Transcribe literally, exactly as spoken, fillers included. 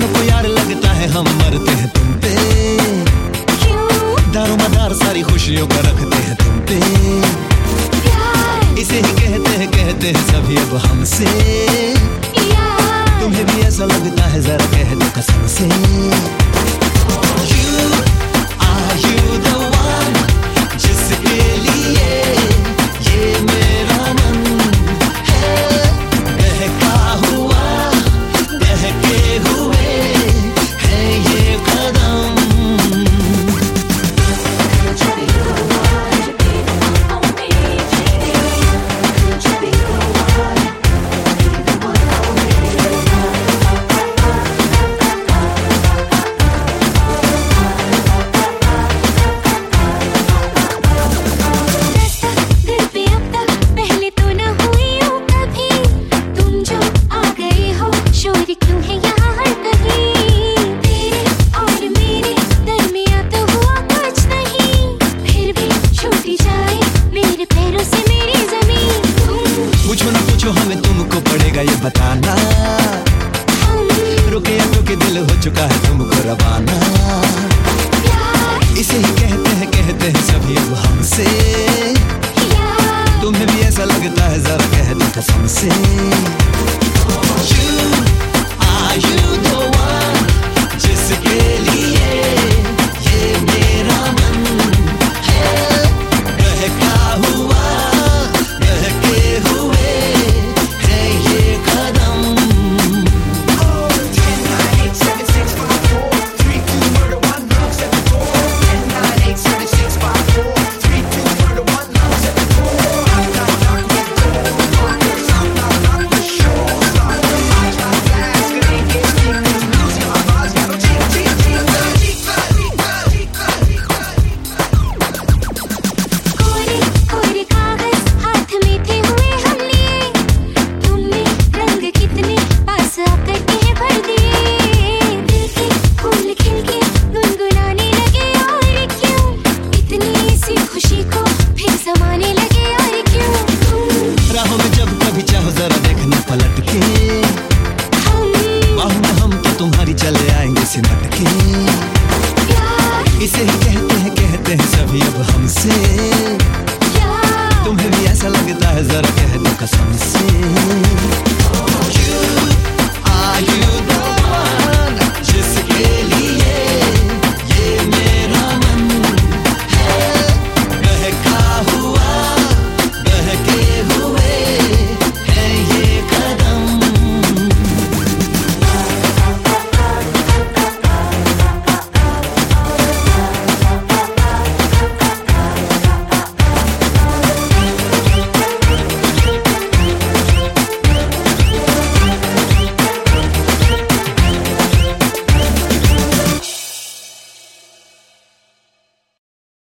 दोनों को यार लगता है हम मरते हैं तुम पे। दारो मदार सारी खुशियों का रखते हैं तुम पे। इसे ही कहते हैं कहते हैं सभी अब हमसे। तुम्हें भी ऐसा लगता है जरा कह दो कसम से। You, are you the one जिसके लिए ये मेरा मन है बहका हुआ बहके हुए है ये कदम। हमें तुमको पड़ेगा ये बताना, रुके या तो के दिल हो चुका है तुमको रवाना। इसे ही कहते हैं कहते हैं सभी अब हमसे। तुम्हें भी ऐसा लगता है जरा कह दो कसम से। You, are you the one जिसके लिए ये मेरा मन है बहका हुआ बहके हुए है ये कदम। राहों में जब कभी चाहो जरा देखना पलट के, बाहों में हम तो तुम्हारी चले आएंगे सिमट के। इसे ही कहते हैं कहते हैं सभी अब हमसे। तुम्हें भी ऐसा लगता है जरा कह दो कसम से।